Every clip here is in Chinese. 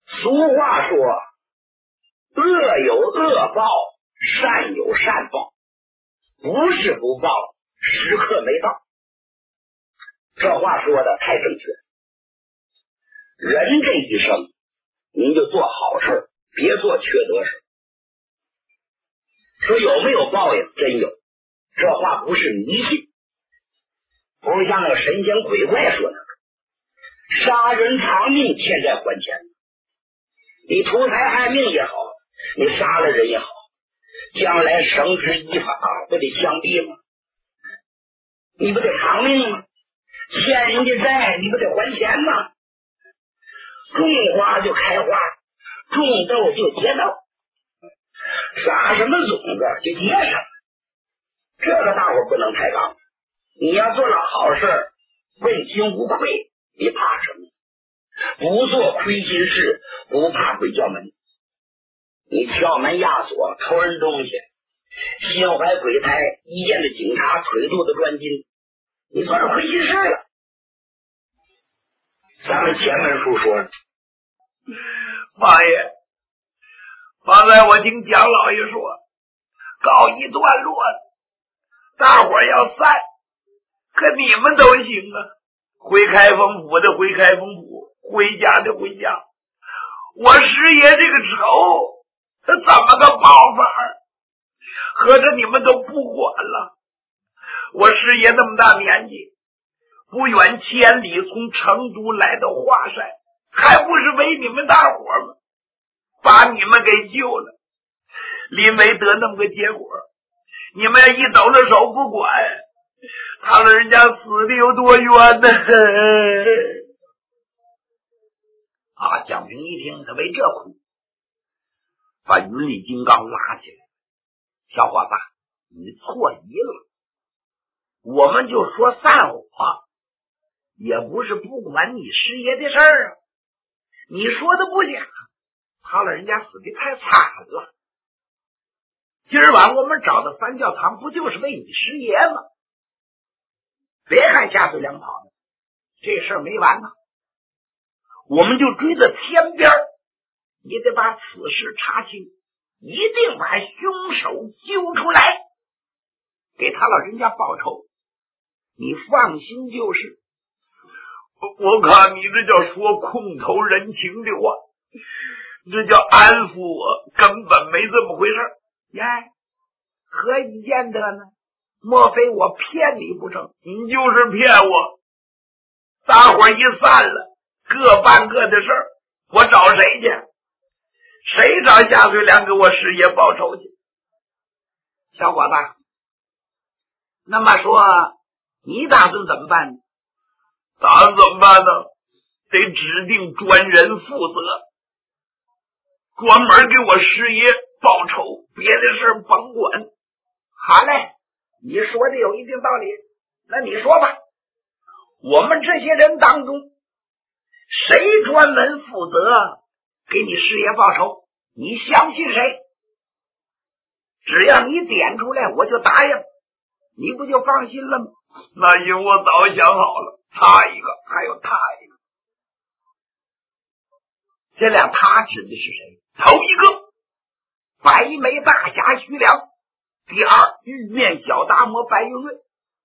俗话说，恶有恶报，善有善报，不是不报，时刻没到。这话说的太正确。人这一生，您就做好事，别做缺德事。说有没有报应？真有。这话不是迷信，不是像那个神仙鬼怪说的，杀人偿命，欠债还钱。你图财害命也好，你杀了人也好，将来绳之以法，不得枪毙吗？你不得偿命吗？欠人家债，你不得还钱吗？种花就开花，种豆就结豆，撒什么种子就结什么。这个大伙不能抬杠。你要做了好事，问心无愧，你怕什么？不做亏心事，不怕鬼叫门。你敲门压锁，偷人东西，心怀鬼胎，一见的警察腿肚子钻金，你算是亏心事了。咱们前文书说， 王爷，刚才我听蒋老爷说，告一段落了，大伙儿要散，可你们都行啊，回开封府的回开封府，回家的回家。我师爷这个仇，他怎么个报法？合着你们都不管了？我师爷那么大年纪，不远千里从成都来到华山，还不是为你们大伙吗？把你们给救了，临危得那么个结果，你们一抖了手不管，他老人家死的有多冤呢？ 啊！蒋平一听，他为这哭，把云里金刚拉起来。小伙子，你错疑了，我们就说散伙，也不是不管你师爷的事儿啊。你说的不假，他老人家死的太惨了。今儿晚我们找到三教堂，不就是为你师爷吗？别看下嘴两跑的，这事儿没完呢。我们就追到天边，你得把此事查清，一定把凶手揪出来，给他老人家报仇。你放心就是。 我看你这叫说空头人情的话，这叫安抚我，根本没这么回事。 耶，何以见得呢？莫非我骗你不成？ 你就是骗我。大伙一散了，各办各的事儿，我找谁去？谁找下水良给我师爷报仇去？ 小伙子，那么说你打算怎么办呢？ 打算怎么办呢？得指定专人负责，专门给我师爷报仇，别的事甭管。 好嘞，你说的有一定道理，那你说吧，我们这些人当中，谁专门负责给你师爷报仇？你相信谁？只要你点出来，我就答应，你不就放心了吗？ 那行，我早想好了，他一个，还有他一个。 这俩他指的是谁？ 头一个白眉大侠徐良，第二玉面小达摩白云瑞。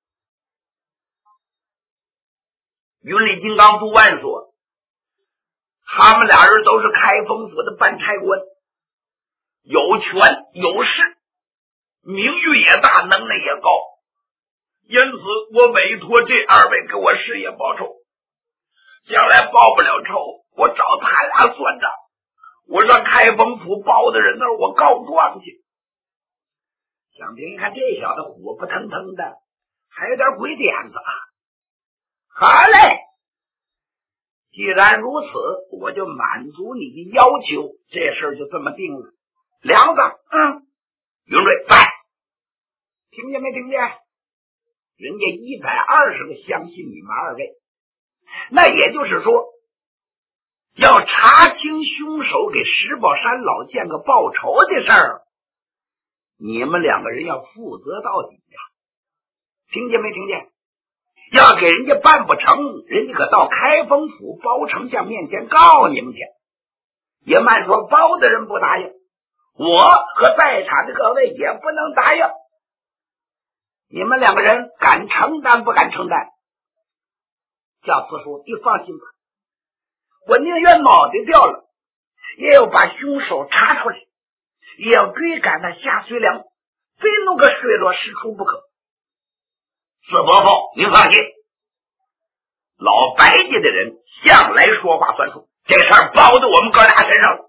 云里金刚杜万说，他们俩人都是开封府的办差官，有权有势，名誉也大，能耐也高， 因此我委托这二位给我师爷报仇。将来报不了仇，我找他俩算账，我上开封府报的人那儿我告状去。 蒋平一看这小子火不腾腾的，还有点鬼点子啊。好嘞，既然如此，我就满足你的要求，这事儿就这么定了。梁子，云瑞在，听见没听见？人家120个相信你们二位，那也就是说，要查清凶手给石宝山老剑个报仇的事儿，你们两个人要负责到底呀！听见没听见？要给人家办不成，人家可到开封府包丞相面前告你们去。 也慢说包的人不答应，我和在场的各位也不能答应。你们两个人敢承担不敢承担？教次说，你放心吧，我宁愿脑袋掉了，也要把凶手查出来，也要追赶他夏遂良，非弄个水落石出不可。四伯父，您放心，老白家的人向来说话算数，这事儿包到我们哥俩身上了。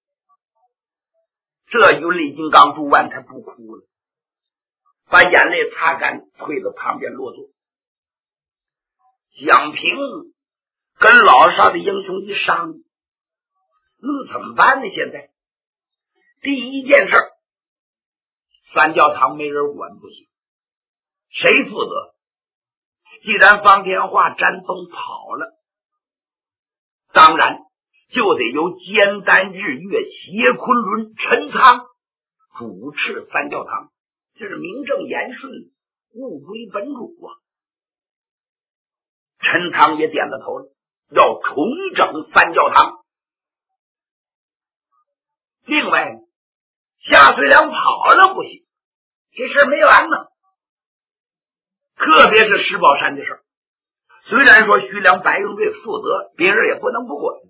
这云里金刚朱万才不哭了，把眼泪擦干，退到旁边落座。蒋平跟老少的英雄一商议，那怎么办呢？现在第一件事，三教堂没人管不行，谁负责？既然方天画詹峰跑了，当然就得由兼担日月、邪昆仑、陈仓主持三教堂，这是名正言顺，物归本主啊。陈仓也点了头了，要重整三教堂。另外，夏遂良跑了不行，这事没完呢。特别是石宝山的事，虽然说徐良、白云瑞负责，别人也不能不管。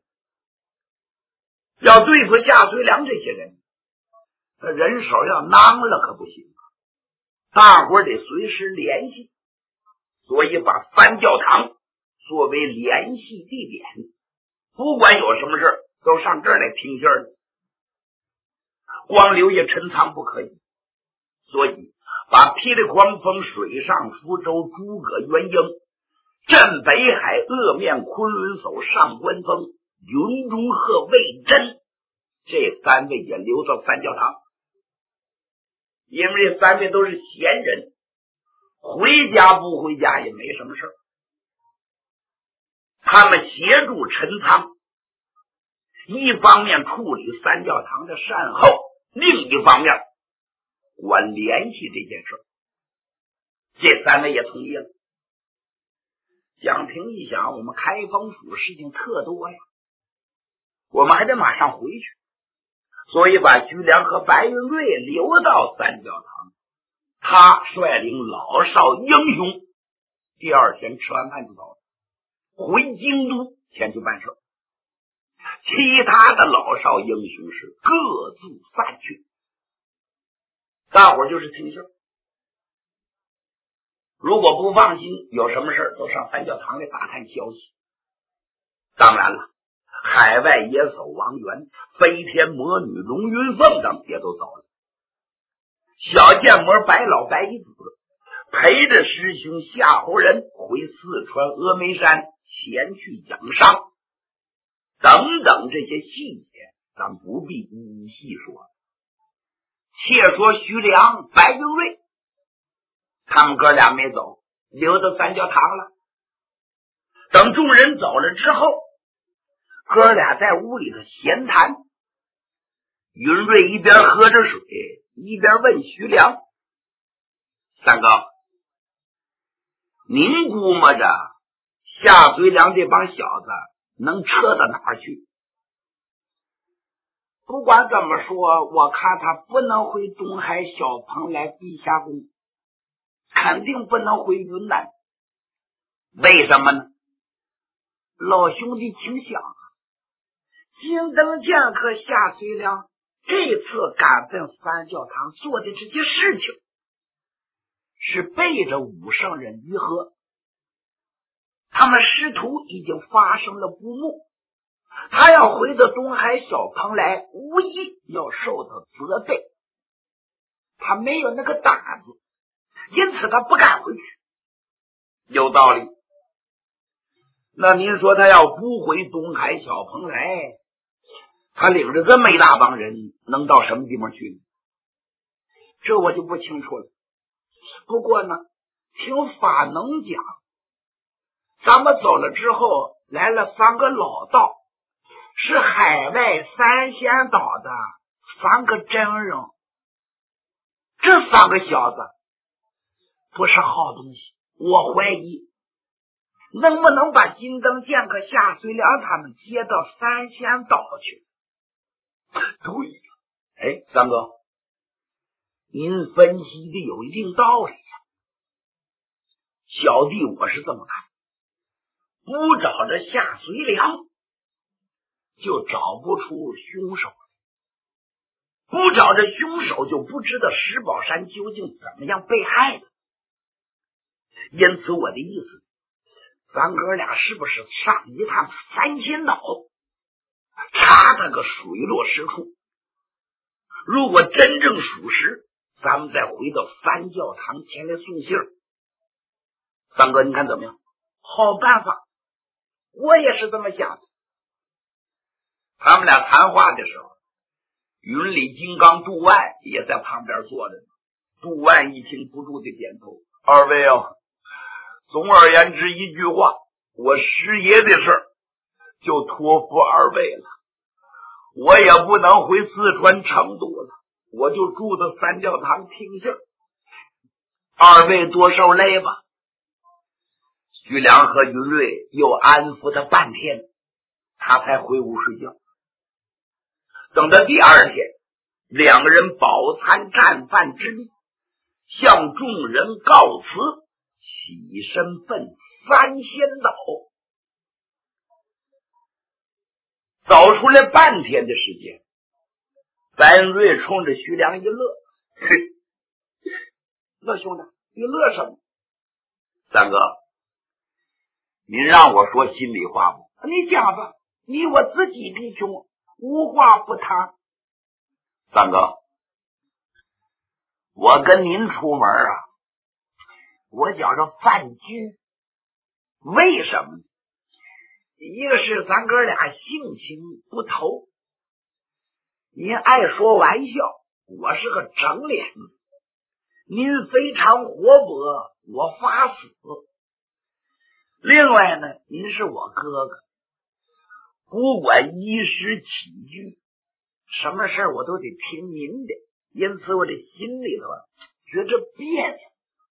要对付夏遂良这些人，人手要囊了可不行，大伙儿得随时联系，所以把三教堂作为联系地点，不管有什么事都上这儿来听信儿。光留下陈仓不可以，所以把霹雳狂风、水上福州、诸葛元英、镇北海、恶面昆仑叟、上官峰、云中鹤、魏真这三位也留到三教堂，因为这三位都是闲人，回家不回家也没什么事，他们协助陈仓，一方面处理三教堂的善后，另一方面管联系这件事。这三位也同意了。蒋平一想，我们开封府事情特多呀，我们还得马上回去，所以把徐良和白云瑞留到三教堂，他率领老少英雄，第二天吃完饭就走了，回京都前去办事。其他的老少英雄是各自散去，大伙儿就是听信儿。如果不放心，有什么事都上三教堂来打探消息。当然了，海外野叟王元、飞天魔女龙云凤等也都走了。小剑魔白老白一子陪着师兄夏侯仁回四川峨眉山前去养伤，等等这些细节咱不必一一细说。且说徐良、白云瑞他们哥俩没走，留到三教堂了。等众人走了之后，哥俩在屋里头闲谈。云瑞一边喝着水，一边问徐良：“三哥，您估摸着夏遂良这帮小子能撤到哪儿去？”不管怎么说，我看他不能回东海小蓬莱地下宫，肯定不能回云南。为什么呢？老兄弟请想啊，金灯剑客夏遂良这次赶奔三教堂做的这些事情，是背着武圣人于和，他们师徒已经发生了不睦，他要回到东海小蓬莱，无疑要受到责备，他没有那个胆子，因此他不敢回去。有道理。那您说他要不回东海小蓬莱，他领着这么一大帮人能到什么地方去呢？这我就不清楚了。不过呢，听法能讲，咱们走了之后来了三个老道，是海外三仙岛的三个真人，这三个小子不是好东西，我怀疑能不能把金灯剑客夏遂良他们接到三仙岛去。 对呀，哎，三哥，您分析的有一定道理呀。小弟我是这么看，不找着夏随良，就找不出凶手；不找着凶手，就不知道石宝山究竟怎么样被害的。因此，我的意思，咱哥俩是不是上一趟三仙岛，查他个水落石出？如果真正属实，咱们再回到三教堂前来送信儿。三哥，你看怎么样？好办法，我也是这么想的。他们俩谈话的时候，云里金刚杜万也在旁边坐着。杜万一听不住的点头：二位啊，总而言之一句话，我师爷的事儿就托付二位了。我也不能回四川成都了，我就住到三教堂听信儿。二位多受累吧。徐良和云瑞又安抚他半天，他才回屋睡觉。等到第二天，两个人饱餐战饭之际，向众人告辞，起身奔三仙岛。走出来半天的时间，白云瑞冲着徐良一乐：“嘿，乐兄弟，你乐什么？”三哥，您让我说心里话不？你讲吧，你我自己弟兄，无话不谈。三哥，我跟您出门啊，我觉着犯拘。为什么？一个是咱哥俩性情不投，您爱说玩笑，我是个整脸子；您非常活泼，我发死。另外呢，您是我哥哥，不管衣食起居，什么事我都得听您的，因此我这心里头觉着别扭。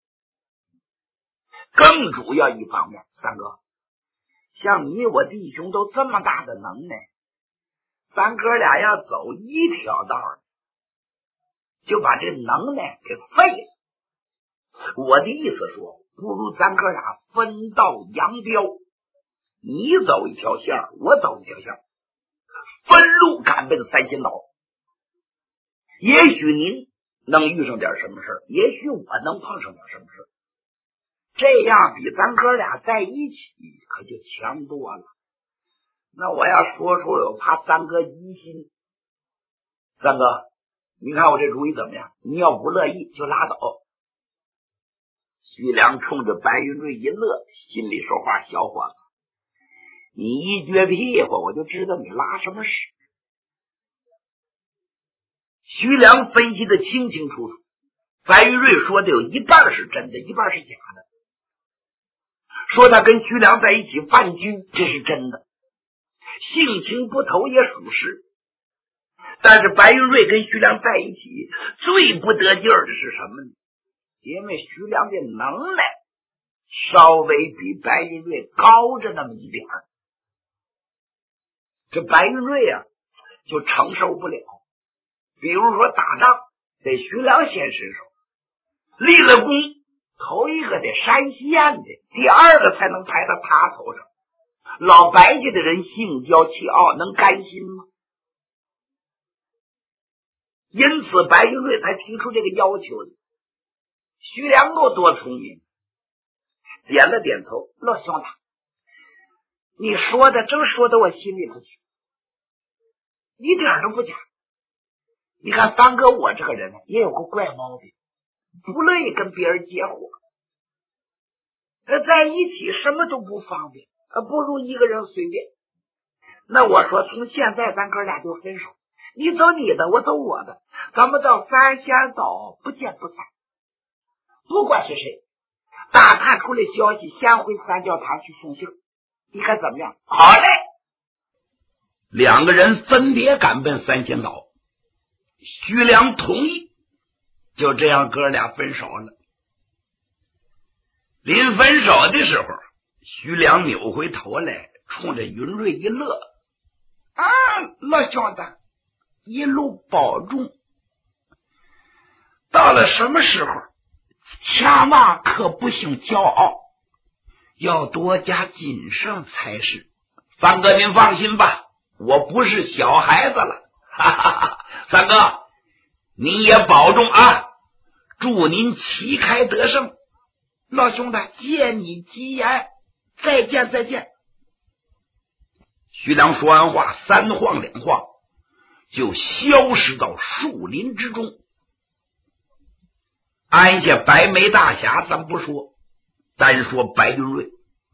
更主要一方面，三哥，像你我弟兄都这么大的能耐，咱哥俩要走一条道，就把这能耐给废了。我的意思说，不如咱哥俩分道扬镳，你走一条线，我走一条线，分路赶奔三仙岛。也许您能遇上点什么事，也许我能碰上点什么事，这样比咱哥俩在一起可就强多了。那我要说出来，我怕三哥疑心。三哥，你看我这主意怎么样？你要不乐意就拉倒。徐良冲着白云瑞一乐，心里说话：小伙子，你一撅屁股，我就知道你拉什么屎。徐良分析的清清楚楚，白云瑞说的有一半是真的，一半是假的。说他跟徐良在一起饭局，这是真的，性情不投也属实。但是白云瑞跟徐良在一起最不得劲儿的是什么呢？因为徐良的能耐稍微比白云瑞高着那么一点儿，这白云瑞啊就承受不了。比如说打仗得徐良先伸手，立了功，头一个得山西岸的，第二个才能排到他头上。老白家的人性骄气傲，能甘心吗？因此白云瑞才提出这个要求的。徐良够多聪明，点了点头：老兄弟，你说的正说到我心里头去，一点都不假。你看三哥我这个人也有个怪毛病，不乐意跟别人结伙，在一起什么都不方便，不如一个人随便。那我说从现在咱哥俩就分手，你走你的，我走我的，咱们到三仙岛不见不散。不管是谁打探出来消息，先回三教堂去送信，你看怎么样？好嘞。两个人分别赶奔三仙岛，徐良同意，就这样哥俩分手了。临分手的时候，徐良扭回头来，冲着云瑞一乐：老兄弟， 一路保重。到了什么时候，千万可不行骄傲，要多加谨慎才是。三哥您放心吧，我不是小孩子了，哈哈哈！三哥您也保重啊，祝您旗开得胜。老兄弟借你吉言，再见再见。徐良说完话，三晃两晃就消失到树林之中。按下白眉大侠咱不说，单说白云瑞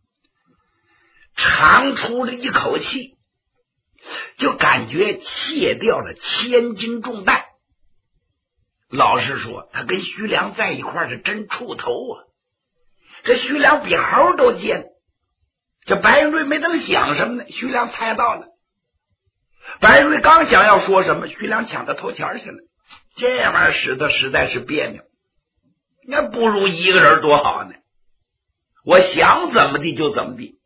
长出了一口气，就感觉卸掉了千斤重担。老实说，他跟徐良在一块儿是真出头啊！这徐良比猴都尖。这白云瑞没等想什么呢，徐良猜到了。白云瑞刚想要说什么，徐良抢到头前去了。这玩意儿使得实在是别扭，那不如一个人多好呢。我想怎么地就怎么地。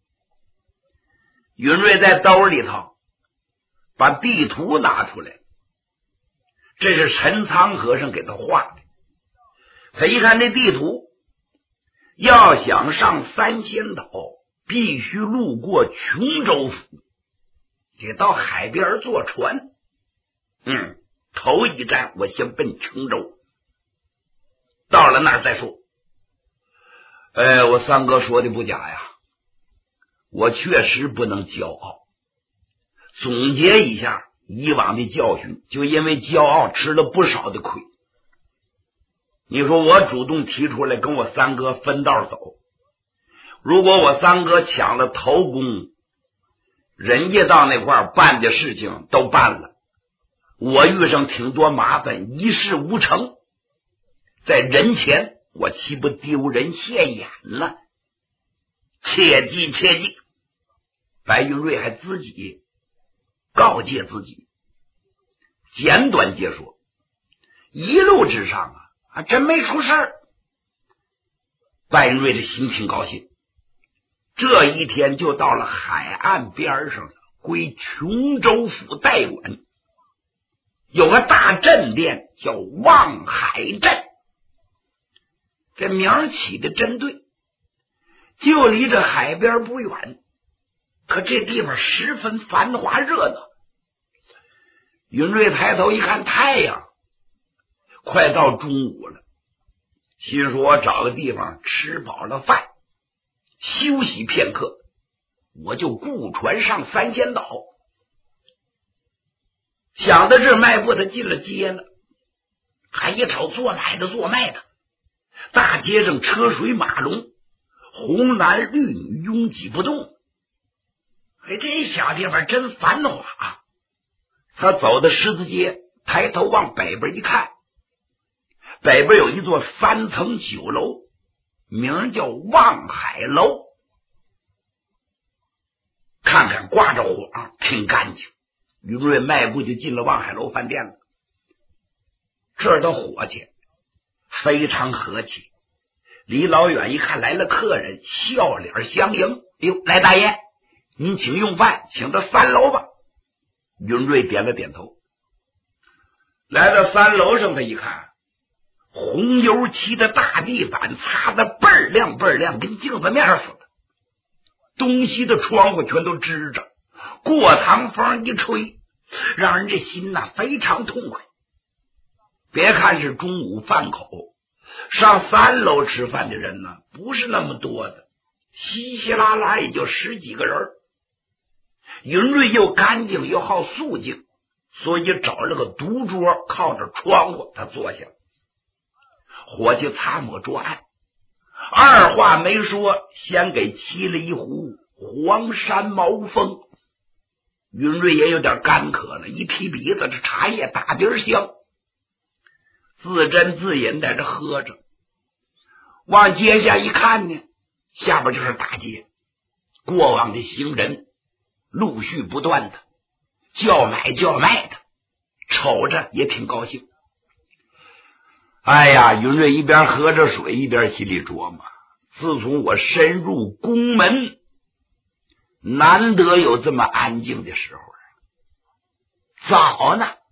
云瑞在兜里头把地图拿出来，这是陈仓和尚给他画的。他一看这地图，要想上三仙岛，必须路过琼州府，得到海边坐船。头一站我先奔琼州，到了那儿再说。我三哥说的不假呀，我确实不能骄傲。总结一下以往的教训，就因为骄傲吃了不少的亏。你说我主动提出来跟我三哥分道走，如果我三哥抢了头功，人家到那块儿办的事情都办了，我遇上挺多麻烦，一事无成，在人前我岂不丢人现眼了？切记切记！白云瑞还自己告诫自己。简短截说，一路之上还真没出事儿。白云瑞的心挺高兴，这一天就到了海岸边上，归琼州府代管。有个大镇店叫望海镇，这名起的真对，就离这海边不远，可这地方十分繁华热闹。云瑞抬头一看太阳，快到中午了，心说我找个地方吃饱了饭休息片刻，我就雇船上三仙岛。想到这，迈步他进了街了，还一瞅做买的，大街上车水马龙，红男绿女拥挤不动。这小地方真繁华啊！他走到十字街，抬头往北边一看，北边有一座3层酒楼，名叫望海楼。看看挂着幌，挺干净。云瑞迈步就进了望海楼饭店了。这儿的伙计非常和气，离老远一看来了客人，笑脸相迎。来大爷，您请用饭，请到3楼吧。云瑞点了点头。来到3楼上，他一看，红油漆的大地板擦得倍儿亮倍儿亮，跟镜子面似的，东西的窗户全都支着，过堂风一吹，让人这心非常痛快。别看是中午饭口，上3楼吃饭的人不是那么多的，稀稀拉拉也就10几个人。云瑞又干净又好肃静，所以找了个独桌靠着窗户，他坐下。伙计擦抹桌案，二话没说，先给沏了一壶黄山毛峰。云瑞也有点干渴了，一提鼻子，这茶叶大鼻香，自斟自饮在这喝着。往街下一看呢，下边就是大街，过往的行人陆续不断的叫买的，瞅着也挺高兴。哎呀，云瑞一边喝着水一边心里琢磨，自从我深入宫门，难得有这么安静的时候。早呢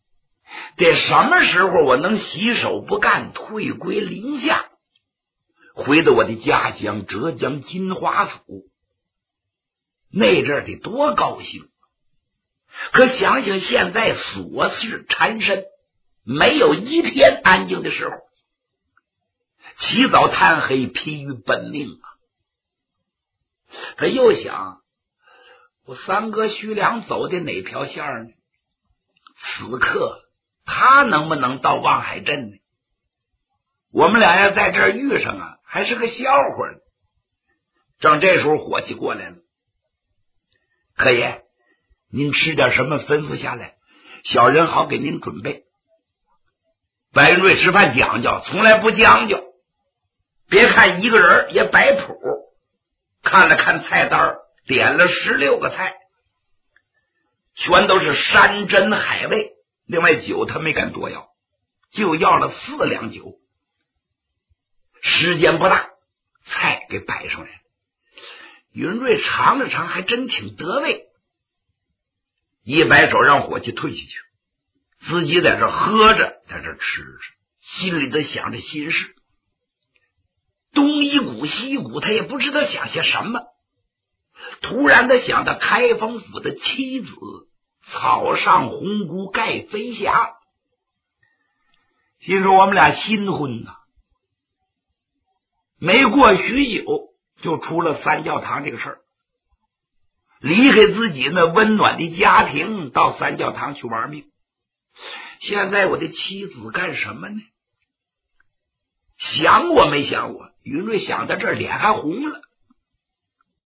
得什么时候我能洗手不干，退归林下，回到我的家乡浙江金华府，那阵儿得多高兴。可想想现在琐事缠身，没有一天安静的时候，起早贪黑，疲于奔命啊。他又想，我三哥徐良走的哪条线呢？此刻他能不能到望海镇呢？我们俩要在这儿遇上啊，还是个笑话呢。正这时候伙计过来了，客爷，您吃点什么吩咐下来，小人好给您准备。白云瑞吃饭讲究，从来不将就，别看一个人也摆谱，看了看菜单，点了16个菜，全都是山珍海味，另外酒他没敢多要，就要了4两酒。时间不大，菜给摆上来了。云瑞尝了尝，还真挺得味，一摆手让伙计退下去，自己在这喝着，在这吃着，心里头想着心事，东一股西一股，他也不知道想些什么。突然他想到开封府的妻子草上红姑盖飞霞，心说我们俩新婚呐，没过许久就出了三教堂这个事儿，离开自己那温暖的家庭，到三教堂去玩命。现在我的妻子干什么呢？想我没想我，云瑞想到这儿脸还红了。